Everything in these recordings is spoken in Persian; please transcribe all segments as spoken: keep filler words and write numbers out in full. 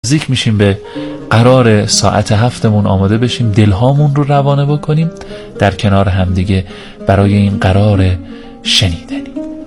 نزدیک میشیم به قرار ساعت هفتمون، آماده بشیم دلهامون رو روانه بکنیم در کنار همدیگه برای این قرار شنیدنی.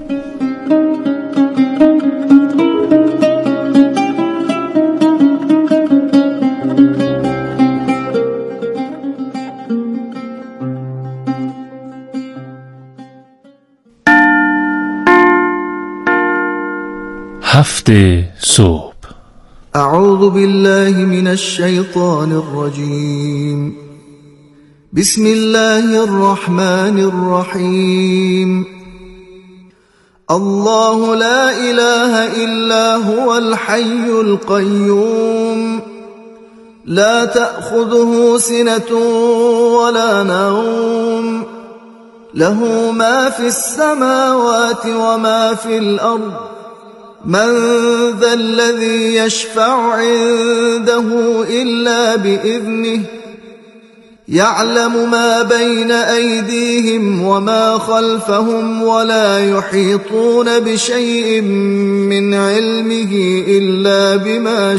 هفت صبح. اعوذ بالله من الشیطان الرجیم. بسم الله الرحمن الرحیم. الله لا اله الا هو الحي القيوم لا تأخذه سنة ولا نوم له ما في السماوات وما في الأرض من ذا الذي يشفع عنده إلا بإذنه يعلم ما بين أيديهم وما خلفهم ولا يحيطون بشيء من علمه إلا بما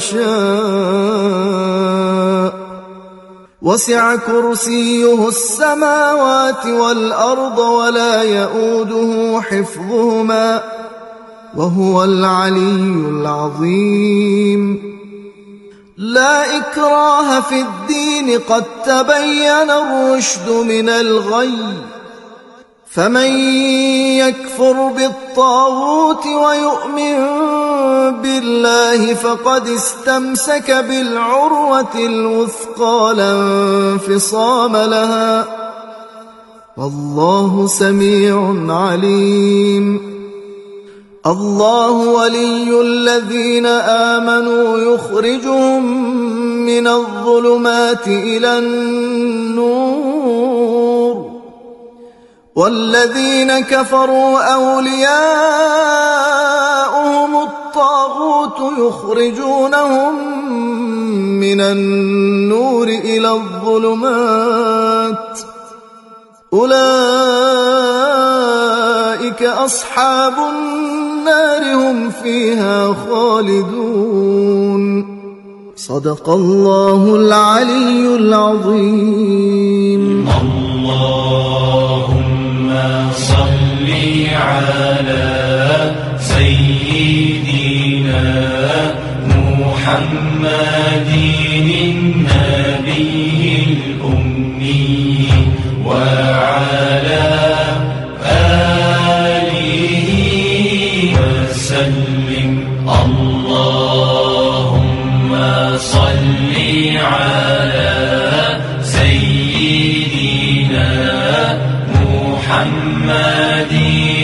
شاء وسع كرسيه السماوات والأرض ولا يؤوده حفظهما وهو العلي العظيم. لا إكراه في الدين قد تبين الرشد من الغي فمن يكفر بالطاغوت ويؤمن بالله فقد استمسك بالعروة الوثقى لا انفصام لها والله سميع عليم. الله ولي الذين آمنوا يخرجهم من الظلمات إلى النور والذين كفروا أولياؤهم الطاغوت يخرجونهم من النور إلى الظلمات أولئك أصحاب النار هم فيها خالدون. صدق الله العلي العظيم. اللهم صل على سيدنا محمد النبي الأمي وعلى آله وسلم. اللهم صل على سيدنا محمد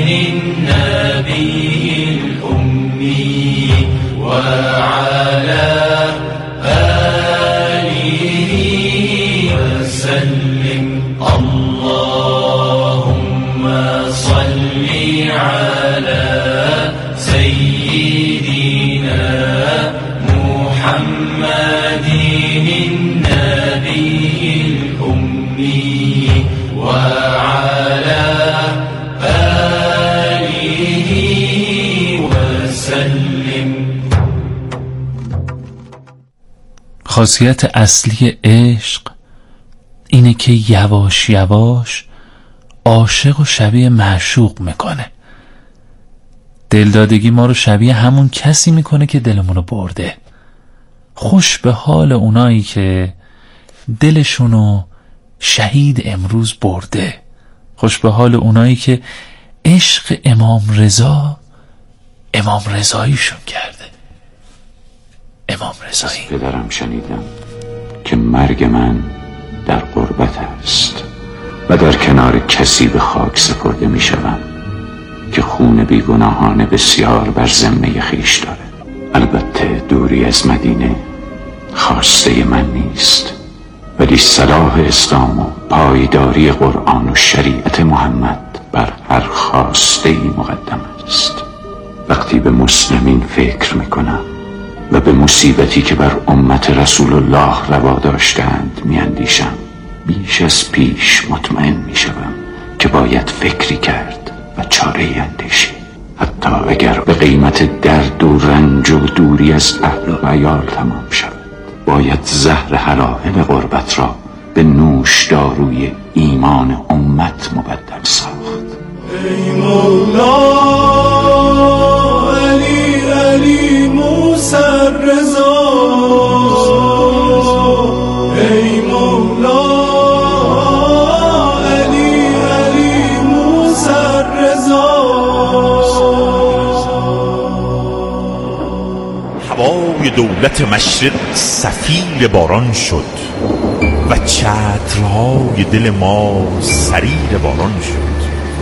النبي الأمي وعلى آله وسلم. اللهم صل على سيدنا محمد النبي الأمي وعلى آله وسلم. خاصیت اصلی عشق اینه که یواش یواش عاشق و شبیه معشوق میکنه. دلدادگی ما رو شبیه همون کسی میکنه که دلمونو برده. خوش به حال اونایی که دلشونو شهید امروز برده. خوش به حال اونایی که عشق امام رضا امام رضاییشون کرده. امام رضایی. پدرم شنیدم که مرگ من در غربت است و در کنار کسی به خاک سپرده می شوم که خون بیگناهان بسیار بر ذمه خویش داره. البته دوری از مدینه خواسته من نیست، ولی صلاح اسلام و پایداری قرآن و شریعت محمد بر هر خواسته ای مقدم است. وقتی به مسلمین فکر می کنم و به مصیبتی که بر امت رسول الله روا داشتند می اندیشم، بیش از پیش مطمئن می شوم که باید فکری کرد و چاره اندیشی، حتی اگر به قیمت درد و رنج و دوری از اهل و عیال تمام شود. باید زهر حلائل غربت را به نوشداروی ایمان امت مبدل ساخت. ای مولا علی علی موسی رضا، ای مولا علی علی موسی رضا. هوای دولت مشرق سفیر باران شد و چترهای دل ما سریر باران شد.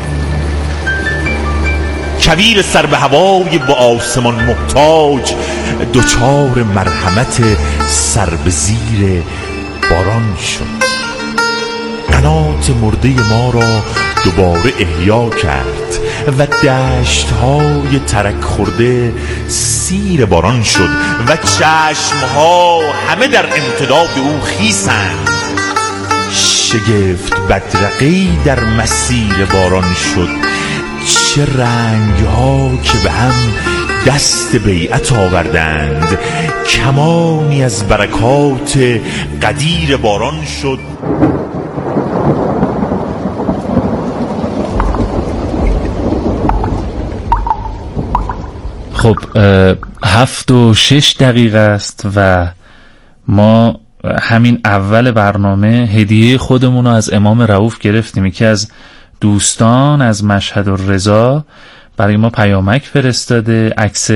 کویر سر به هوای با آسمان محتاج دوچار مرحمت سر به زیر باران شد. قنات مرده ما را دوباره احیا کرد و دشت‌های ترک خورده سیر باران شد و چشم‌ها همه در امتداد او خیسند. شگفت بدرقه‌ای در مسیر باران شد. چه رنگ‌ها که به هم دست بیعت آوردند، کمانی از برکات قدیر باران شد. خب هفت و شش دقیقه است و ما همین اول برنامه هدیه خودمون رو از امام رؤوف گرفتیم. یکی از دوستان از مشهد الرضا برای ما پیامک فرستاده، عکس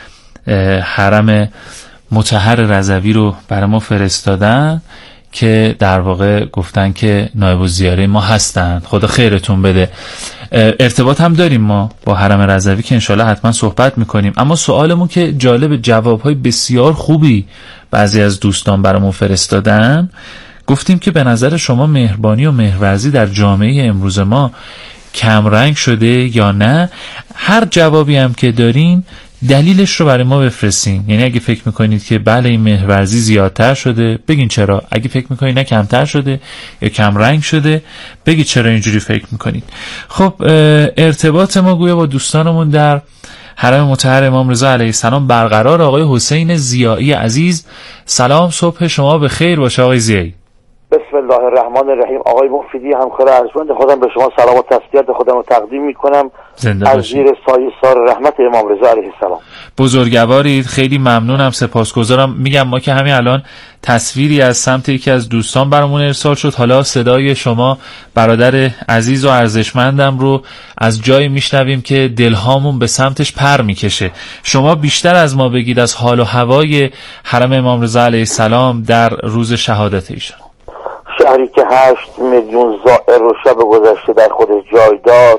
حرم مطهر رضوی رو برای ما فرستادن که در واقع گفتن که نایب الزیاره ما هستن. خدا خیرتون بده. ارتباط هم داریم ما با حرم رضوی که انشالله حتما صحبت میکنیم. اما سوالمون که جالب، جوابهای بسیار خوبی بعضی از دوستان برامون فرستادن. گفتیم که به نظر شما مهربانی و مهرورزی در جامعه امروز ما کمرنگ شده یا نه؟ هر جوابی هم که دارین دلیلش رو برای ما بفرستین. یعنی اگه فکر میکنید که بله این مهرورزی زیادتر شده، بگین چرا. اگه فکر میکنید نه کمتر شده یا کمرنگ شده، بگید چرا اینجوری فکر میکنید. خب ارتباط ما گویا با دوستانمون در حرم مطهر امام رضا علیه السلام برقرار. آقای حسین ضیایی عزیز، سلام، صبح شما به خیر باشه آقای ضیایی. بسم الله الرحمن الرحیم. آقای مفیدی همکار ارجمند خودم به شما سلام و تسلیت خودم رو تقدیم میکنم از زیر سایه سار رحمت امام رضا علیه السلام. بزرگوارید، خیلی ممنونم، سپاسگزارم. میگم ما که همین الان تصویری از سمت یکی از دوستان برامون ارسال شد، حالا صدای شما برادر عزیز و ارزشمندم رو از جایی میشنویم که دلهامون به سمتش پر میکشه. شما بیشتر از ما بگید از حال و هوای حرم امام رضا علیه السلام در روز شهادت ایشان. شهری که هشت میلیون زائر رو شب گذشته در خودش جای داد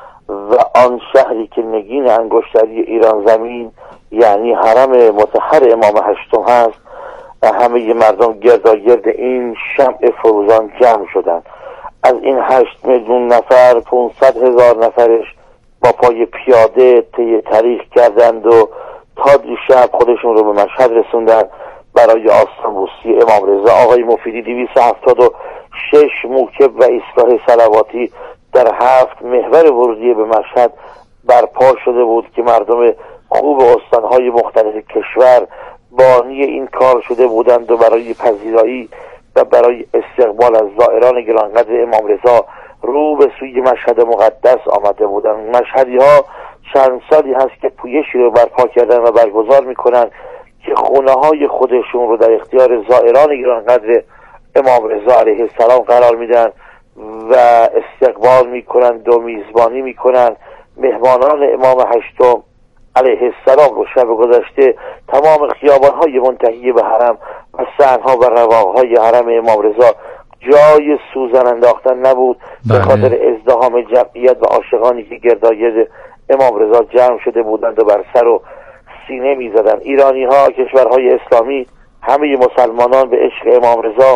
و آن شهری که نگین انگشتری ایران زمین یعنی حرم مطهر امام هشتم هست، همه مردم گرداگرد این شمع فروزان جمع شدند. از این هشت میلیون نفر پونصد هزار نفرش با پای پیاده طی طریق کردند و تا دیشب خودشون رو به مشهد رسوندن برای آستانبوسی امام رضا. آقای مفیدی دویست و هفتاد و شش موکب و ایستگاه صلواتی در هفت محور ورودی به مشهد برپا شده بود که مردم خوب استانهای مختلف کشور بانی این کار شده بودند و برای پذیرایی و برای استقبال از زائران گرانقدر امام رضا رو به سوی مشهد مقدس آمده بودند. مشهدی ها چند سالی هست که پویشی رو برپا کردن و برگزار میکنن که خونه های خودشون رو در اختیار زائران گرانقدر امام رضا علیه السلام قرار میدن و استقبال میکنن و میزبانی میکنن. مهمانان امام هشتم علیه السلام رو شب گذشته تمام خیابان‌های منتهی به حرم و صحن‌ها و رواق‌های حرم امام رضا جای سوزن انداختن نبود به خاطر ازدحام جمعیت و عاشقانی که گرداگرد امام رضا جمع شده بودند و بر سر و سینه می‌زدند. ایرانی‌ها، کشورهای اسلامی، همه مسلمانان به عشق امام رضا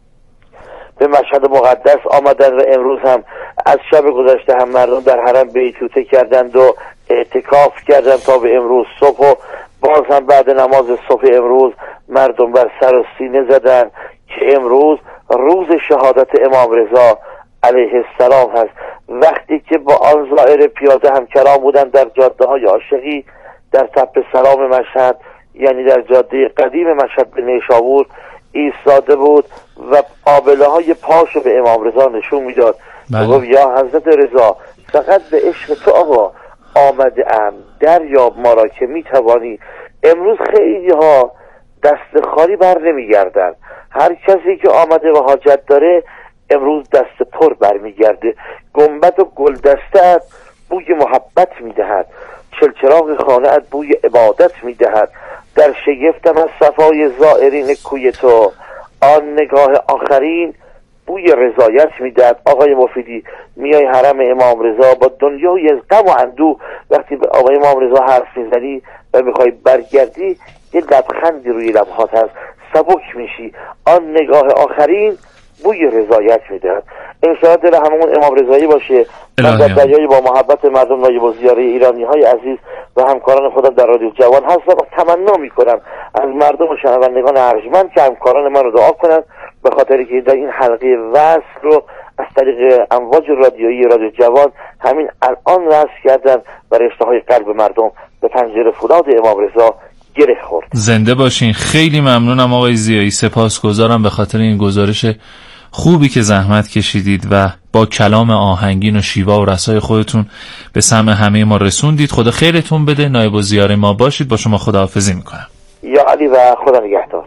به مشهد مقدس آمدند و امروز هم از شب گذشته هم مردم در حرم بیتوته کردند و اعتکاف کردند تا به امروز صبح و باز هم بعد نماز صبح امروز مردم بر سر و سینه زدند که امروز روز شهادت امام رضا علیه السلام هست. وقتی که با آن زائر پیاده هم کرام بودند در جاده های عاشقی در تپه سلام مشهد یعنی در جاده قدیم مشهد به نیشابور ایستاده بود و آبله های پاشو به امام رضا نشون میداد. گفت یا حضرت رضا فقط به عشق تو آقا آمده ام، دریاب ما را که میتوانی. امروز خیلی ها دست خالی بر نمیگردن، هر کسی که آمده و حاجت داره امروز دست پر برمیگرده. گنبد و گلدستت بوی محبت میدهد، چلچراغ خانه‌ات بوی عبادت میدهد. در شگفتم از صفای زائرین کوی تو، آن نگاه آخرین بوی رضایت میدهد. آقای مفیدی میای حرم امام رضا با دنیای از غم و اندوه، وقتی به آقای امام رضا حرف میزنی و میخوای برگردی یه لبخندی روی لبهات هست، سبک میشی. آن نگاه آخرین بوی رضایت میدهد. انشاءالله دل همون امام رضایی باشه. من در دریای با محبت مردم نایب الزیاره ایرانی های عزیز و همکاران خودم در رادیو جوان هستم و تمنا میکنم از مردم و شنوندگان ارجمند که همکاران من رو دعا کنن، به خاطری که در این حلقه وصل رو از طریق امواج رادیویی رادیو جوان همین الان وصل کردن و رشته های قلب مردم به پنجره فولاد امام رضا گره خورد. زنده باشین. خیلی ممنونم آقای ضیایی، سپاسگزارم به خاطر این گزارش خوبی که زحمت کشیدید و با کلام آهنگین و شیوا و رسای خودتون به سمع همه ما رسوندید. خدا خیرتون بده. نایب الزیاره ما باشید. با شما خداحافظی میکنم. یا علی و خدا نگهدار.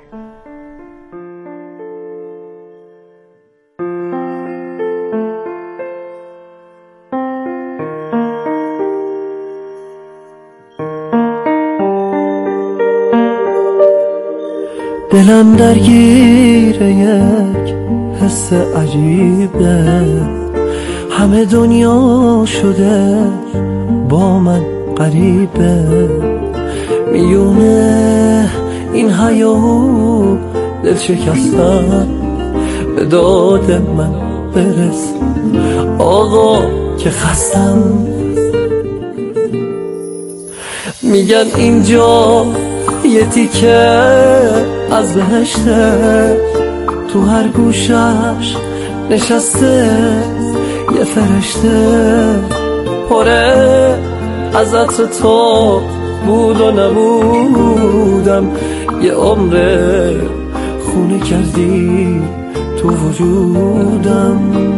دلم درگیر یک حس عجیبه، همه دنیا شده با من غریبه. میونه این حیاهو دل شکستن، به داد من برس آقا که خستم. میگن اینجا یه تیکه از بهشته، تو هر گوشش نشسته یه فرشته. پره از عطر تو بود و نبودم، یه عمر خونه کردی تو وجودم.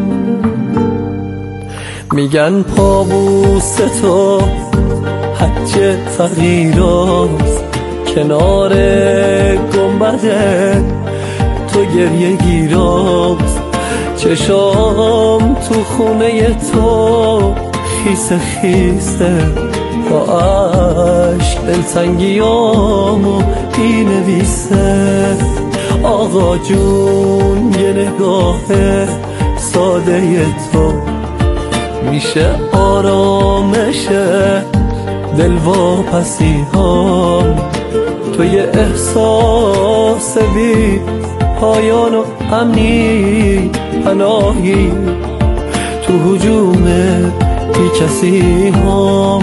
میگن پابوس تو حج تغییراست، کنار گنبده تو گریه گیراست. چشام تو خونه تو خیسه خیسه، با عشق دلتنگیامو ای نویسه. آقا جون یه نگاه ساده تو میشه آرامشه دل واپسی ها. تو یه احساس بی پایان و امنی پناهی تو هجوم بی کسی ها.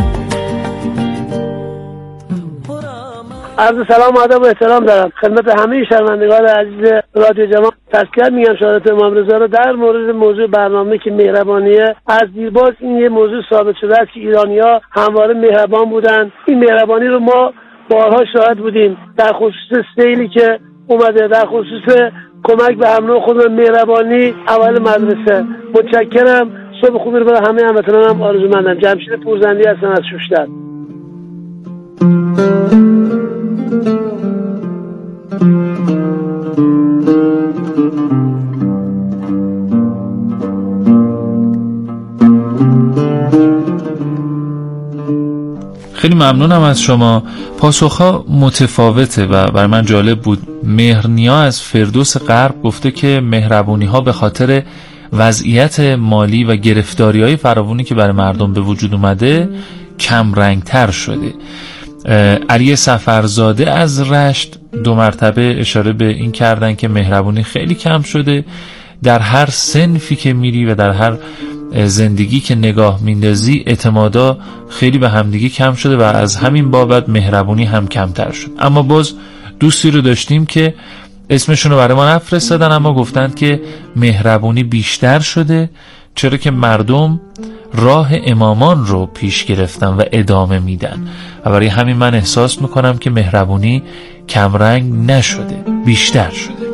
عرض سلام و ادب و احترام دارم خدمت همه شنوندگان عزیز رادیو جوان. تذکر میگم شهادت امام رضا رو در مورد موضوع برنامه که مهربانیه. از دیرباز این یه موضوع ثابت شده است که ایرانی‌ها همواره مهربان بودن. این مهربانی رو ما بارها شاهد بودیم در خصوص سیلی که اومده، در خصوص کمک به همراه خود مهربانی اول مدرسه. متشکرم. صبح خوبی رو برای همه هموطنانم آرزومندم. جمشید پورزندی هستم از شوشتر. خیلی ممنونم از شما. پاسخها متفاوته و برای من جالب بود. مهرنیا از فردوس غرب گفته که مهربونی ها به خاطر وضعیت مالی و گرفتاری های فراوانی که برای مردم به وجود اومده کم رنگ تر شده. علی سفرزاده از رشت دو مرتبه اشاره به این کردن که مهربونی خیلی کم شده. در هر صنفی که میری و در هر زندگی که نگاه میندازی اعتمادا خیلی به همدیگه کم شده و از همین بابت مهربونی هم کمتر شد. اما باز دوستی رو داشتیم که اسمشون رو برای ما نفرستادن اما گفتن که مهربونی بیشتر شده چرا که مردم راه امامان رو پیش گرفتن و ادامه میدن و برای همین من احساس میکنم که مهربونی کمرنگ نشده، بیشتر شده.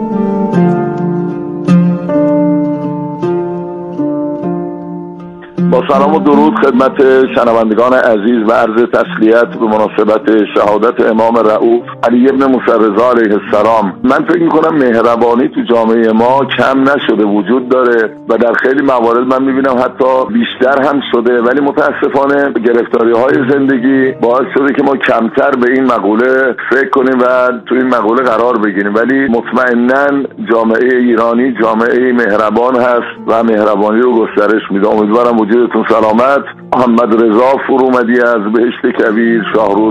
با سلام و درود خدمت شنوندگان عزیز و عرض تسلیت به مناسبت شهادت امام رؤوف علی ابن موسی رضا علیه السلام. من فکر میکنم مهربانی تو جامعه ما کم نشده، وجود داره و در خیلی موارد من میبینم حتی بیشتر هم شده، ولی متاسفانه گرفتاری های زندگی باعث شده که ما کمتر به این مقوله فکر کنیم و تو این مقوله قرار بگیریم. ولی مطمئناً جامعه ایرانی جامعه مهربان هست و مهربانی رو گسترش میده. امیدوارم وجودتون سلامت. محمد رضا فرومدی از بهشت کبیر، شاهرود.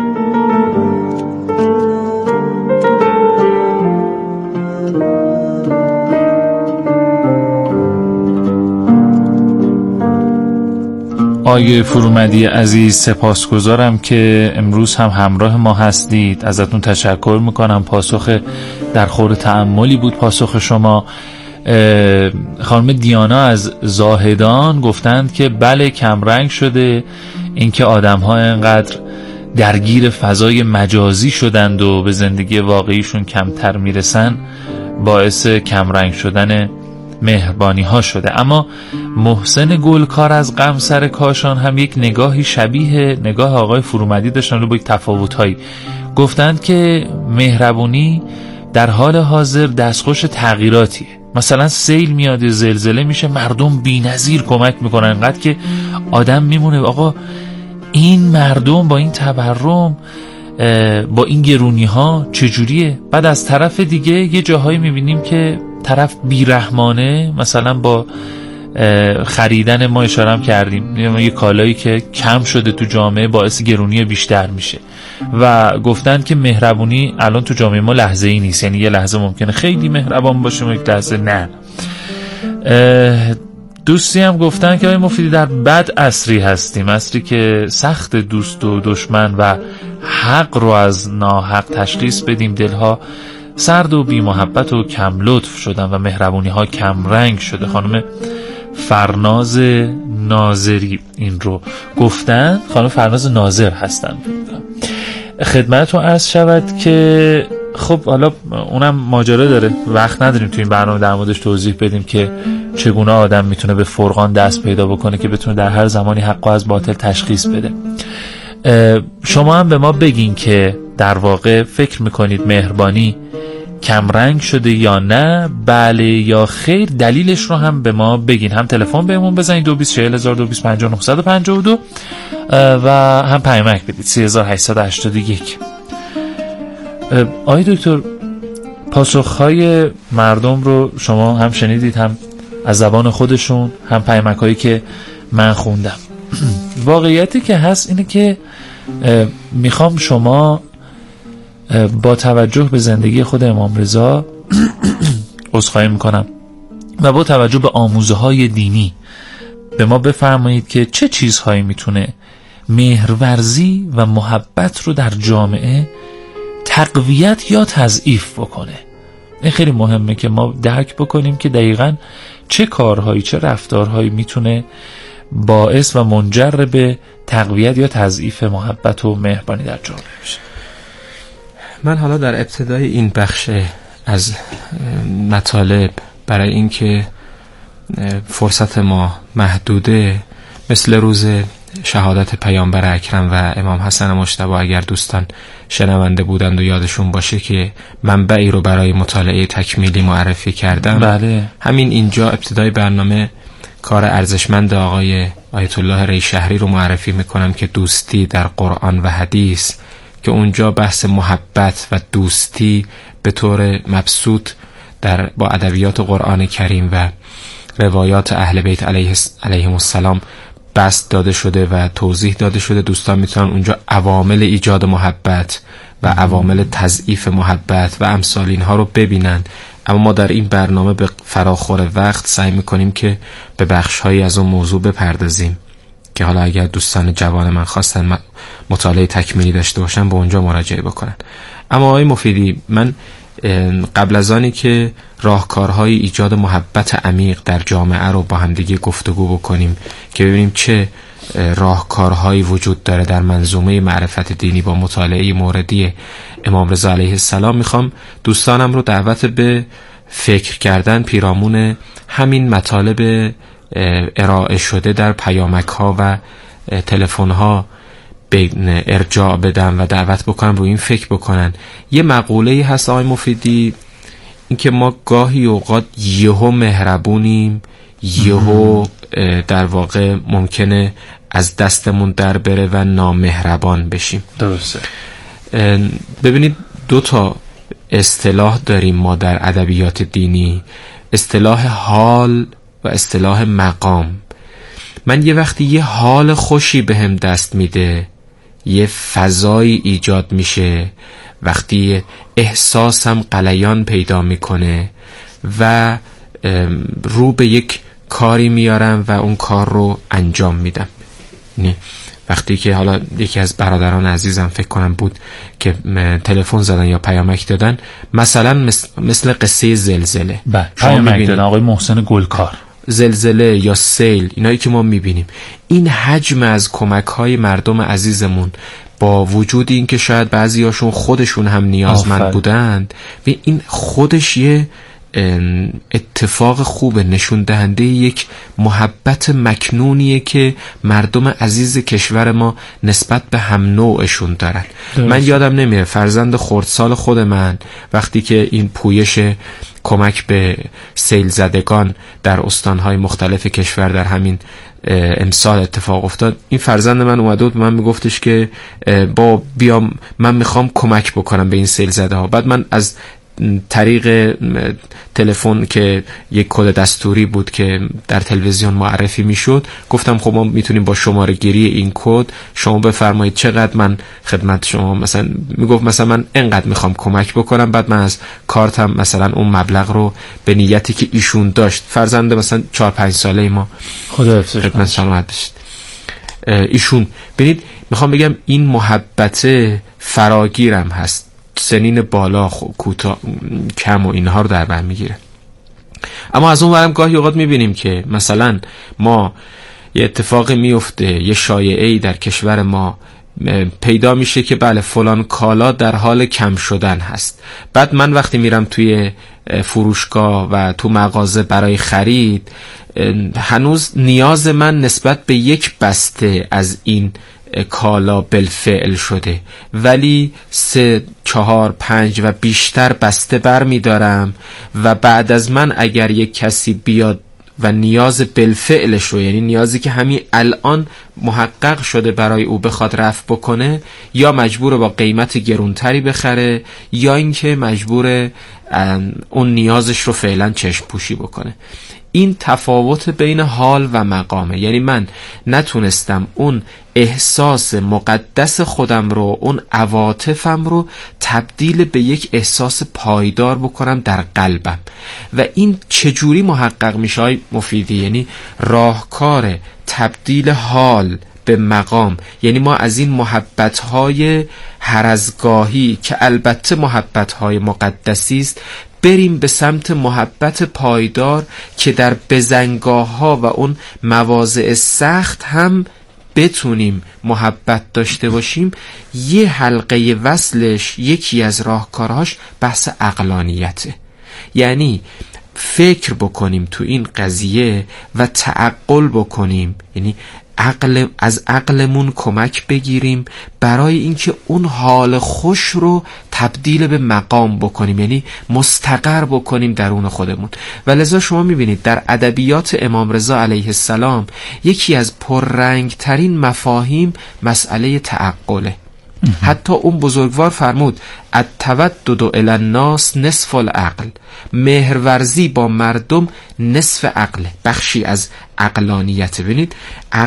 آیه فرومدی عزیز، سپاسگزارم که امروز هم همراه ما هستید. ازتون تشکر میکنم. پاسخ در خور تأملی بود پاسخ شما. خانم دیانا از زاهدان گفتند که بله کمرنگ شده، اینکه آدم ها اینقدر درگیر فضای مجازی شدند و به زندگی واقعیشون کمتر میرسن باعث کمرنگ شدن مهربانی ها شده. اما محسن گلکار از قمصر کاشان هم یک نگاهی شبیه نگاه آقای فرومدی داشتن رو با یک تفاوت هایی. گفتند که مهربانی در حال حاضر دستخوش تغییراتیه. مثلا سیل میاد، زلزله میشه، مردم بی‌نظیر کمک میکنن، انقدر که آدم میمونه آقا این مردم با این تورم با این گرونی ها چجوریه؟ بعد از طرف دیگه یه جاهایی میبینیم که طرف بیرحمانه، مثلا با خریدن ما اشاره هم کردیم یه کالایی که کم شده تو جامعه باعث گرونی بیشتر میشه و گفتن که مهربونی الان تو جامعه ما لحظه ای نیست. یعنی یه لحظه ممکنه خیلی مهربان باشیم و یک لحظه نه. دوستی هم گفتن که آقای مفیدی در بد عصری هستیم، عصری که سخت دوست و دشمن و حق رو از ناحق تشخیص بدیم. دلها سرد و بی محبت و کم لطف شدن و مهربونی ها کم رنگ شده. خانم فرناز ناظری این رو گفتن. خانم فرناز ناظر هستن. خدمتتون عرض شود که خب حالا اونم ماجرا داره، وقت نداریم تو این برنامه در موردش توضیح بدیم که چگونه آدم میتونه به فرقان دست پیدا بکنه که بتونه در هر زمانی حق از باطل تشخیص بده. شما هم به ما بگین که در واقع فکر میکنید مهربانی کمرنگ شده یا نه، بله یا خیر؟ دلیلش رو هم به ما بگین. هم تلفن بهمون بزنید دو بیست چهل هزار دو بیست پنجاه نهصد و پنجاه و دو و هم پیامک بدید سه هزار و هشتصد و هشتاد و یک. آقای دکتر، پاسخهای مردم رو شما هم شنیدید، هم از زبان خودشون، هم پیامک هایی که من خوندم. واقعیتی که هست اینه که میخوام شما با توجه به زندگی خود امام رضا عذرخواهی میکنم و با توجه به آموزه های دینی به ما بفرمایید که چه چیزهایی میتونه مهرورزی و محبت رو در جامعه تقویت یا تضعیف بکنه. این خیلی مهمه که ما درک بکنیم که دقیقاً چه کارهایی، چه رفتارهایی میتونه باعث و منجر به تقویت یا تضعیف محبت و مهربانی در جامعه بشه. من حالا در ابتدای این بخش از مطالب برای اینکه فرصت ما محدوده، مثل روز شهادت پیامبر اکرم و امام حسن مجتبی، اگر دوستان شنونده بودند و یادشون باشه که منبعی رو برای مطالعه تکمیلی معرفی کردم. بله. همین اینجا ابتدای برنامه کار ارزشمند آقای آیت الله ری شهری رو معرفی میکنم که دوستی در قرآن و حدیث، که اونجا بحث محبت و دوستی به طور مبسوط در با ادبیات قرآن کریم و روایات اهل بیت علیه علیهم السلام بسط داده شده و توضیح داده شده. دوستان میتونن اونجا عوامل ایجاد محبت و عوامل تضعیف محبت و امثال اینها رو ببینن. اما ما در این برنامه به فراخور وقت سعی میکنیم که به بخش‌هایی از اون موضوع بپردازیم که حالا اگر دوستان جوان من خواستن مطالعه تکمیلی داشته باشن به اونجا مراجعه بکنن. اما آقای مفیدی، من قبل از آنی که راهکارهای ایجاد محبت عمیق در جامعه رو با هم دیگه گفتگو بکنیم که ببینیم چه راهکارهایی وجود داره در منظومه معرفت دینی با مطالعه موردی امام رضا علیه السلام، میخوام دوستانم رو دعوت به فکر کردن پیرامون همین مطالب ارائه شده در پیامک ها و تلفن ها به ارجاع بدم و دعوت بکنم رو این فکر بکنن. یه مقوله‌ای هست آقای مفیدی، این که ما گاهی اوقات یهو مهربونیم، یهو در واقع ممکنه از دستمون در بره و نامهربان بشیم. درسته. ببینید دو تا اصطلاح داریم ما در ادبیات دینی، اصطلاح حال و اصطلاح مقام. من یه وقتی یه حال خوشی بهم دست میده، یه فضایی ایجاد میشه، وقتی احساسم غلیان پیدا میکنه و رو به یک کاری میارم و اون کار رو انجام میدم. نه وقتی که حالا یکی از برادران عزیزم فکر کنم بود که تلفن زدن یا پیامک دادن، مثلا مثل, مثل قصه زلزله، پیامک دادن آقای محسن گلکار، زلزله یا سیل، اینایی که ما میبینیم، این حجم از کمک های مردم عزیزمون با وجود این که شاید بعضی هاشون خودشون هم نیازمند بودند، و این خودش یه اتفاق خوبه، نشون دهنده یک محبت مکنونیه که مردم عزیز کشور ما نسبت به هم نوعشون دارن. درست. من یادم نمیره فرزند خردسال خود من وقتی که این پویش کمک به سیل زدگان در استانهای مختلف کشور در همین امسال اتفاق افتاد، این فرزند من اومده بود من میگفتش که با بیام من میخوام کمک بکنم به این سیل زده ها. بعد من از طریق تلفن که یک کد دستوری بود که در تلویزیون معرفی میشد گفتم خب ما میتونیم با شماره گیری این کد شما بفرمایید چقدر من خدمت شما، مثلا میگفت مثلا من اینقدر میخوام کمک بکنم، بعد من از کارتم مثلا اون مبلغ رو به نیتی که ایشون داشت، فرزند مثلا چهار پنج ساله ما، خدا حفظش خدمت سلامت باشید ایشون، ببینید میخوام بگم این محبت فراگیرم هست، سنین بالا کوتاه کم و اینها رو در بر میگیره. اما از اون ورم گاهی اوقات میبینیم که مثلا ما یه اتفاقی میفته، یه شایعه‌ای در کشور ما پیدا میشه که بله فلان کالا در حال کم شدن هست. بعد من وقتی میرم توی فروشگاه و تو مغازه برای خرید، هنوز نیاز من نسبت به یک بسته از این کالا بالفعل شده، ولی سه چهار پنج و بیشتر بسته بر می دارم و بعد از من اگر یک کسی بیاد و نیاز بالفعلش رو، یعنی نیازی که همین الان محقق شده برای او بخواد رفع بکنه، یا مجبور با قیمت گرونتری بخره یا اینکه مجبور اون نیازش رو فعلا چشم پوشی بکنه. این تفاوت بین حال و مقامه، یعنی من نتونستم اون احساس مقدس خودم رو، اون عواطفم رو تبدیل به یک احساس پایدار بکنم در قلبم. و این چجوری محقق میشه های مفیدی؟ یعنی راهکار تبدیل حال به مقام، یعنی ما از این محبت‌های هر از گاهی که البته محبت‌های مقدسی است بریم به سمت محبت پایدار که در بزنگاه‌ها و اون مواضع سخت هم بتونیم محبت داشته باشیم. یه حلقه وصلش، یکی از راهکارهاش بحث عقلانیته، یعنی فکر بکنیم تو این قضیه و تعقل بکنیم، یعنی عقل از عقلمون کمک بگیریم برای اینکه اون حال خوش رو تبدیل به مقام بکنیم، یعنی مستقر بکنیم درون خودمون. و لذا شما میبینید در ادبیات امام رضا علیه السلام یکی از پررنگ ترین مفاهیم مسئله تعقله. حتی اون بزرگوار فرمود التودد الی الناس نصف العقل، مهرورزی با مردم نصف عقل، بخشی از عقلانیت. ببینید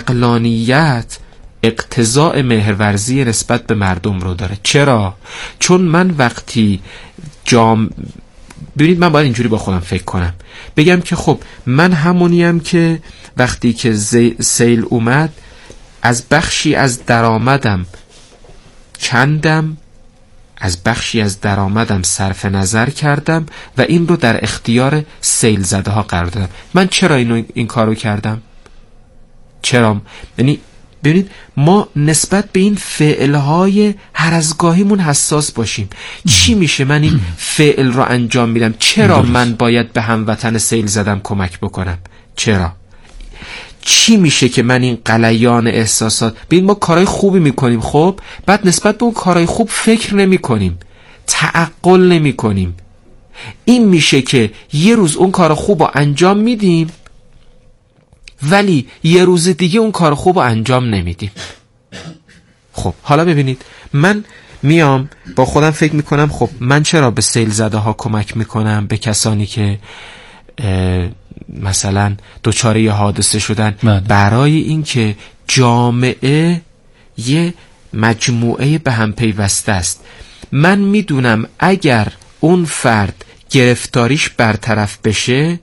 عقلانیت اقتضاء مهرورزی نسبت به مردم رو داره. چرا؟ چون من وقتی جام ببینید من باید اینجوری با خودم فکر کنم، بگم که خب من همونیم که وقتی که سیل اومد از بخشی از درآمدم چندم از بخشی از درآمدم صرف نظر کردم و این رو در اختیار سیل زده ها قرار دادم. من چرا اینو این کارو کردم؟ چرا؟ یعنی ببینید ما نسبت به این فعلهای هر از گاهیمون حساس باشیم. چی میشه من این فعل رو انجام میدم؟ چرا من باید به هموطن سیل زدم کمک بکنم؟ چرا؟ چی میشه که من این غلیان احساسات، ببین ما کارهای خوبی میکنیم خب بعد نسبت به اون کارهای خوب فکر نمی کنیم، تعقل نمی کنیم. این میشه که یه روز اون کار خوب رو انجام میدیم ولی یه روز دیگه اون کار خوب رو انجام نمیدیم. خب حالا ببینید من میام با خودم فکر میکنم خب من چرا به سیل زده ها کمک میکنم، به کسانی که مثلا دوچاره یه حادثه شدن؟ من. برای اینکه جامعه یه مجموعه به هم پیوسته است. من میدونم اگر اون فرد گرفتاریش برطرف بشه،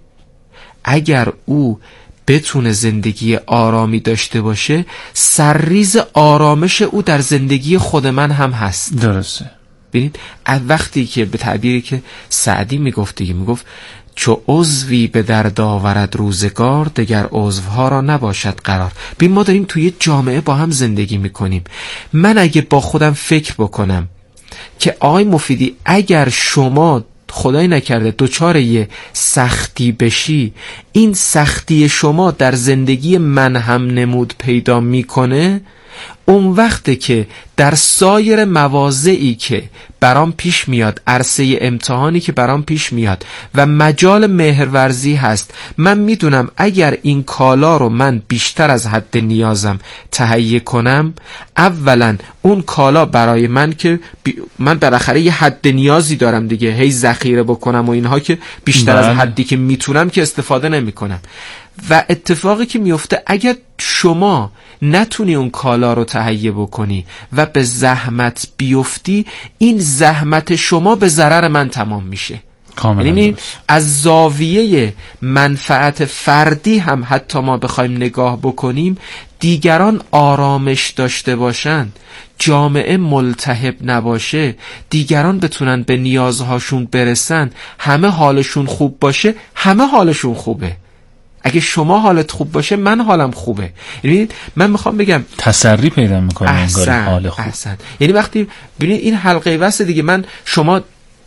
اگر او بتونه زندگی آرامی داشته باشه، سرریز آرامش او در زندگی خود من هم هست. درسته. ببینید از وقتی که به تعبیری که سعدی میگفت دیگه، میگفت چو عضوی به درد آورد روزگار، دگر عضوها را نباشد قرار. ببین ما داریم توی جامعه با هم زندگی میکنیم. من اگه با خودم فکر بکنم که آقای مفیدی اگر شما خدای نکرده دوچار یه سختی بشی، این سختی شما در زندگی من هم نمود پیدا میکنه، اون وقته که در سایر مواضعی که برام پیش میاد، عرصه امتحانی که برام پیش میاد و مجال مهرورزی هست، من میدونم اگر این کالا رو من بیشتر از حد نیازم تهیه کنم، اولا اون کالا برای من که بی... من بالاخره یه حد نیازی دارم دیگه، هی ذخیره بکنم و اینها که بیشتر بله. از حدی که میتونم که استفاده نمی کنم. و اتفاقی که میفته اگر شما نتونی اون کالا رو تهیه بکنی و به زحمت بیفتی، این زحمت شما به ضرر من تمام میشه. یعنی از زاویه منفعت فردی هم حتی ما بخوایم نگاه بکنیم، دیگران آرامش داشته باشن، جامعه ملتهب نباشه، دیگران بتونن به نیازهاشون برسن، همه حالشون خوب باشه، همه حالشون خوبه. اگه شما حالت خوب باشه من حالم خوبه. یعنی من میخوام بگم تسری پیدا میکنه انگار حال خوب. احسن. یعنی وقتی ببینید این حلقه وصل دیگه، من شما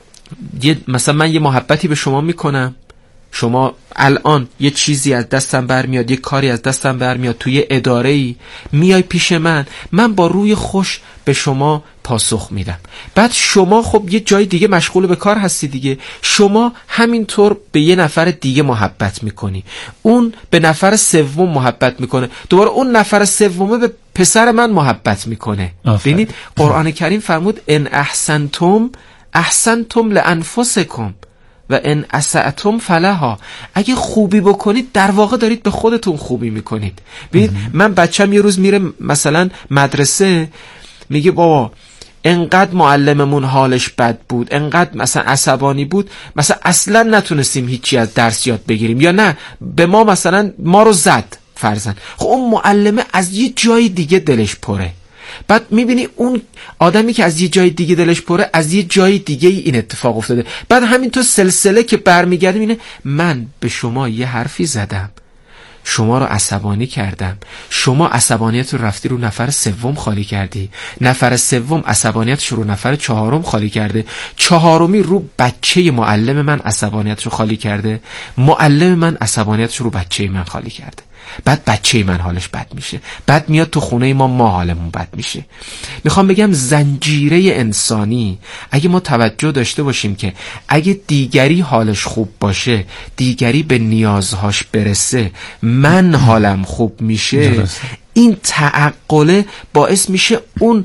یه مثلا من یه محبتی به شما میکنم، شما الان یه چیزی از دستم برمیاد، یه کاری از دستم برمیاد، توی اداره‌ای میای پیش من، من با روی خوش به شما پاسخ میدم. بعد شما خب یه جای دیگه مشغول به کار هستی دیگه، شما همینطور به یه نفر دیگه محبت میکنی، اون به نفر سوم محبت میکنه، دوباره اون نفر سومه به پسر من محبت میکنه. ببینید قرآن کریم فرمود ان احسنتم احسنتم لانفسکم و ان اسأتم فلها. اگه خوبی بکنید در واقع دارید به خودتون خوبی میکنید. ببینید من بچم یه روز میره مثلا مدرسه، میگه بابا انقدر معلممون حالش بد بود، انقدر مثلا عصبانی بود، مثلا اصلا نتونستیم هیچی از درس یاد بگیریم، یا نه به ما مثلا ما رو زد فرضاً. خب اون معلمه از یه جای دیگه دلش پره. بعد میبینی اون آدمی که از یه جای دیگه دلش پره، از یه جای دیگه این اتفاق افتاده. بعد همین تو سلسله که برمیگردیم اینه من به شما یه حرفی زدم، شما رو عصبانی کردم، شما عصبانیت رو رفتی رو نفر سوم خالی کردی، نفر سوم عصبانیتش رو نفر چهارم خالی کرده، چهارمی رو بچه معلم من عصبانیتش رو خالی کرده، معلم من عصبانیتش رو بچه من خالی کرده. بعد بچه من حالش بد میشه، بعد میاد تو خونه ما ما حالمون بد میشه. میخوام بگم زنجیره انسانی اگه ما توجه داشته باشیم که اگه دیگری حالش خوب باشه، دیگری به نیازهاش برسه، من حالم خوب میشه. درست. این تعقله باعث میشه اون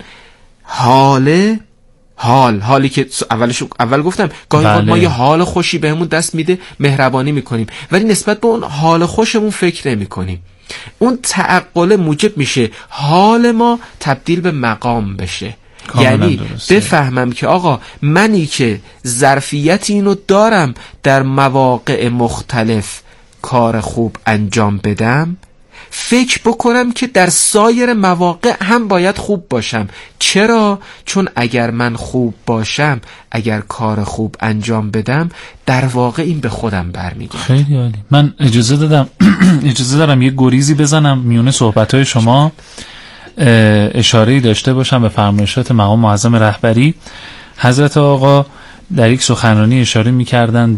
حاله حال حالی که اولش اول گفتم گاهی بله. ما یه حال خوشی بهمون دست میده، مهربانی میکنیم، ولی نسبت به اون حال خوشمون فکر نمیکنیم. اون تعقل موجب میشه حال ما تبدیل به مقام بشه. یعنی درسته. بفهمم که آقا منی که ظرفیت اینو دارم در مواقع مختلف کار خوب انجام بدم، فکر بکنم که در سایر مواقع هم باید خوب باشم. چرا؟ چون اگر من خوب باشم، اگر کار خوب انجام بدم، در واقع این به خودم برمیگرده. خیلی عالی. من اجازه دادم اجازه دارم یه گریزی بزنم میونه صحبت‌های شما، اشاره‌ای داشته باشم به فرمایشات مقام معظم رهبری. حضرت آقا در یک سخنرانی اشاره می‌کردند